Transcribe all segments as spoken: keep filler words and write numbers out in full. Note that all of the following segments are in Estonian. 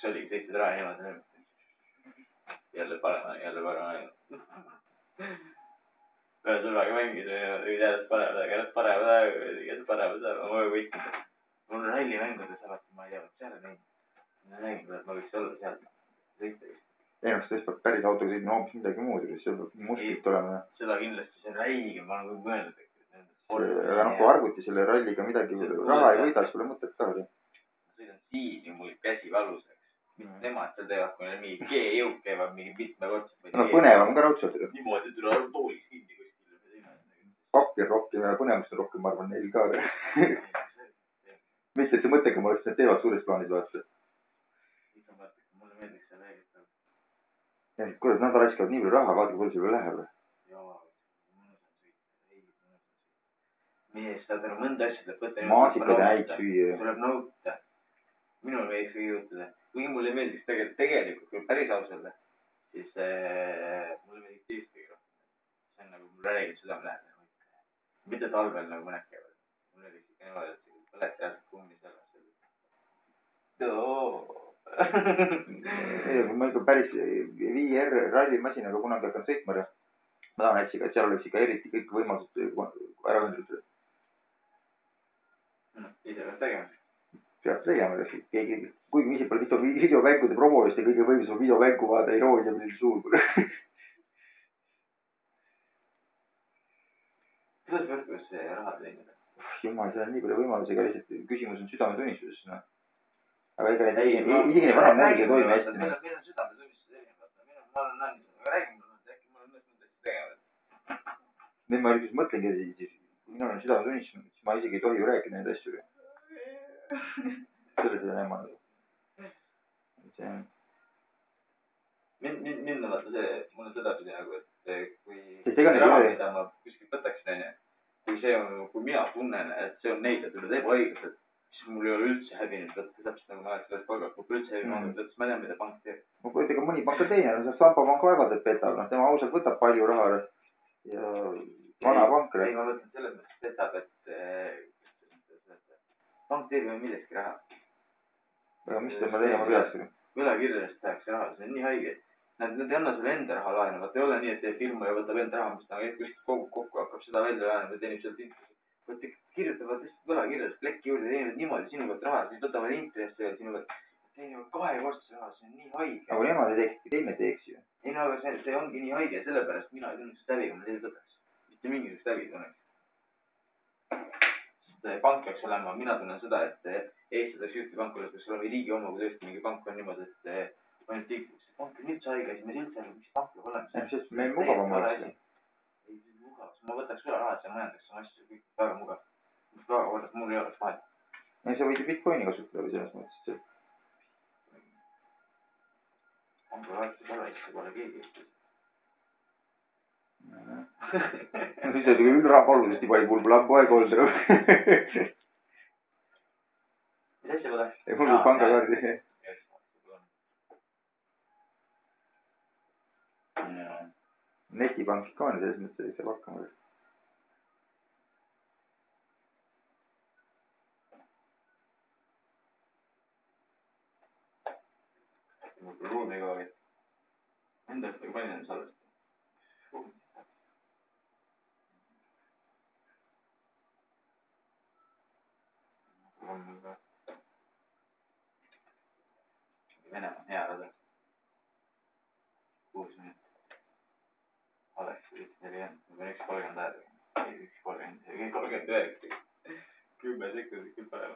see oligi, sõitsid raha niimoodi. Jälle parema, jälle parema. Ühe sõbraga mängid ja jälle parema, aga jälle parema, jälle parema, ma kogu võitnud. Mul on ralli mängudes alati, ma ei tea, seal on neid. Ma nägin, et ma võiks olla seal. Sõita vist. Ennast tõesti peab päris autoga sõitma hoopis midagi muud, seal peab musklit olema. Seda kindlasti, see on räige, ma olen kõik mõelnud. Aga noh, kui arvuti selle ralliga midagi raha ei võida, siis pole mõtet ka. Sõidan siin ja mul käsi valuseks. Nemad seal teevad, kui neil mingi G-jõud käivad mingi mitmekordselt. No põnevam ka raudselt. Niimoodi tuleb toolis hindi kuskil. Pakir rohkem ja põnevust on rohkem, ma arvan, neil ka. Mitte, et see mõttekam oleks, need teevad suures plaanis vaata. Mulle meeldiks see räägitab. Kuule, nad raiskavad nii palju raha, vaadake, palju see veel läheb. Mees, saad ära mõnda asja tuleb võtta. Maasikad häid süüa. Tuleb nõuta. Minul mees või juhtuda. Kuigi mulle meeldiks tegelikult, tegelikult, kui päris ausalt, siis äh, mulle meeldiks tiistiga rohkem. See on nagu mul räägid südame läheb. Mitte talvel nagu mõned käivad. Mulle meeldiks ikka niimoodi, et see põleti äärselt kummi selles. Too! Ma ikka päris V R rallimasinaga kunagi hakkan sõitma. Ma tahan hätsiga, et seal oleks ikka eriti kõik võimalused ära õndrutud. Ise peab tegema. Peab tegema, keegi, kuigi ma ise pole video, videomängude promoist ja kõige võimsama videomängu vaada ei rooja meil suur. Kuidas võrkus see raha teenida? Jumal, see on nii palju võimalusega, lihtsalt küsimus on südametunnistuses. No. Aga ega need isigine vana moodis ei toimi hästi. Meil on südametunnistus erinevad. Ma olen näinud, aga räägime, äkki mul on mõttes tegema. Nüüd ma üldiselt mõtlengi, et minul on südametunnistus, siis ma isegi ei tohi ju rääkida neid asju. Selle seda nema. See on... Mind on vaata see, mul on seda pidi nagu, et kui raha, mida ma kuskilt võtaksin, on, kui see on, kui mina tunnen, et see on neid, et üle teeb õigused, siis mul ei ole üldse häbi nüüd võtta, täpselt nagu ma oleks sellest palgalt, kui üldse häbi maanud, et ma tean, mida pank teeb. No kui ega mõni pank on teine, no see Samba pank vaevalt, et petab, no tema ausalt võtab palju raha ja vana pank. Ei, ma mõtlen selles mõttes petab, et pank teeb ju millestki raha. Aga mis te ma tegema peaks? Võlakirjadest tehakse raha, see on nii haige. Nad ei anna sulle enda raha laenu, vaat ei ole nii, et teie firma ja võtab enda raha, mis ta kuskilt kogu kokku hakkab seda välja laenu ja teenib sealt intressi. Võt kirjutavad lihtsalt võlakirjadest plekki juurde, teenivad niimoodi sinu pealt raha, siis võtavad intressi ja sinu pealt teenivad kahekordse raha, see on nii haige. Aga nemad ei teeks, teine teeks ju. Ei no, aga see, see ongi nii haige, sellepärast mina ei tunneks läbi, kui ma teil võtaks. Mitte mingisugust läbi tunneks. Pank peaks olema, mina tunnen seda, et Eesti peaks ühte pankulas, peaks olema riigi oma, kui tõesti mingi pank on niimoodi, et ainult tiiklus. Pank on üldse haige, siis me üldse haige, mis pank peab olema. Sest me mugavam oleks. Ei, mugav. Ma võtaks üle rahas ja majandaks sama asju, kõik väga mugav. Väga korras, mul ei oleks vahet. Ei, sa võid ju bitcoini kasutada või selles mõttes. Panga vahetus ole, siis pole keegi Eestis. Siis on küll raha oluliselt juba ei mul pole poeg olnud. Mis asja pole? Ei, mul on pangakaardi. Netipank ka on selles mõttes, et see pakkama. Mul pole ruumi ka, et endast aga palju on salvest. Venemaa on hea rada. Kuus minutit. Oleks üks nelikümmend, ma pean üks kolmkümmend aega. Üks kolmkümmend, kolmkümmend üheksa. Kümme sekundit küll paremat.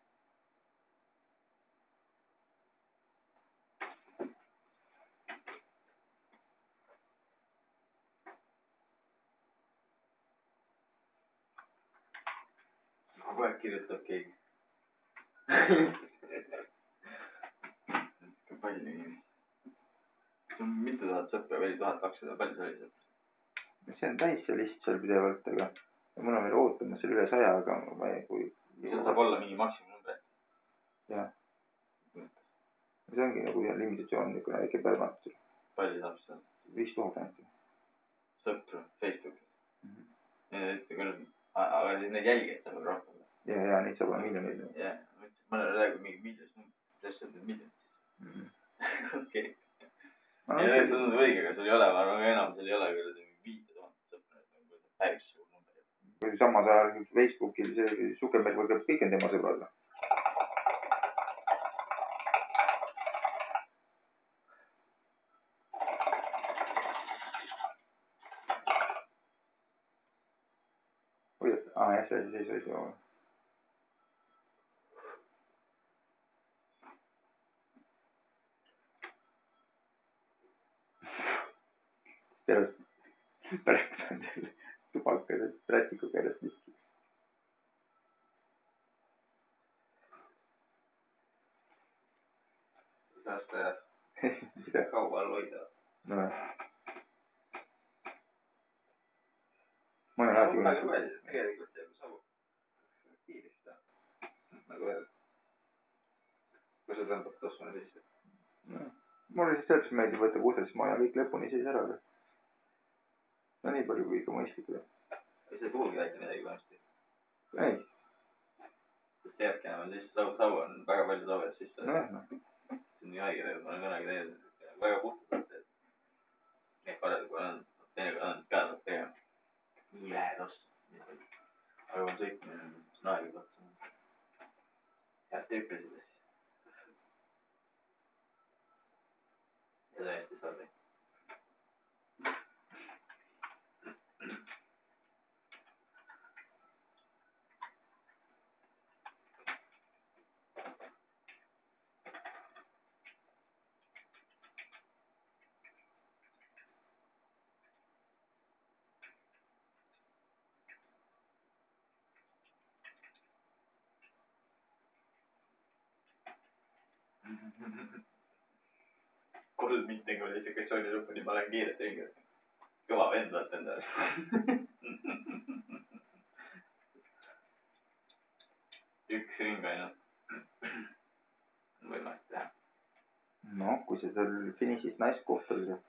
Kogu aeg kirjutab keegi. Palju inimesi. See on mitu tuhat sõpra, veel tuhat kakssada, palju see oli sõpra? See on täis see list seal pidevalt, aga mul on veel ootama seal üle saja, aga ma ei kui... See saab olla mingi maksimumnumber. Jah. See ongi nagu limitatsioon, niisugune väike päevant. Palju saab seda? viis tuhat ainult. Sõpru, Facebookis. Need ütle küll, aga need jälgijad saab rohkem. Ja, ja, neid saab olla miljonid. Jah, mõnele räägu mingi miljonist, tõesti on need miljonid. okei. ja tegelikult tundub õige, aga sul ei ole, ma arvan, enam sul ei ole küll viite tuhandet sõpra, et päris suur number. või samas ajal Facebookil see Zuckerberg võtab kõik on tema sõbrad. või, aa jah, see, see, see, see. pärast, pärast on selle tubaka rätiku käest miski. saas ta jah. mida kaua all hoida. nojah. ma olen alati unustatud. tegelikult jääb savu. kiiresti. nagu öelda. kui sa tõmbad tosmane sisse. mulle siis täpselt meeldib võtta kuusteist maja kõik lõpuni sees ära. no nii palju kui ikka mõistlik. see ei puhugi väike midagi vanasti. ei. sest jääbki enam sisse. Savu, savu on väga palju savet sisse. nojah, noh. see on nii haige tegelikult. Ma olen kunagi teinud. väga puhtalt. Need parem, kui on. Teinekord on käed tegema. nii lähed osta. aga on sõitmine. Snaagi katsa. head tüüpiliselt. ja täiesti sabi. kolm mitte kvalifikatsiooniluppi, ma lähen kiirelt ringi. kõva vend vaata endale. üks ring ainult. võimalik teha. no, kui see seal finišis nice koht oli.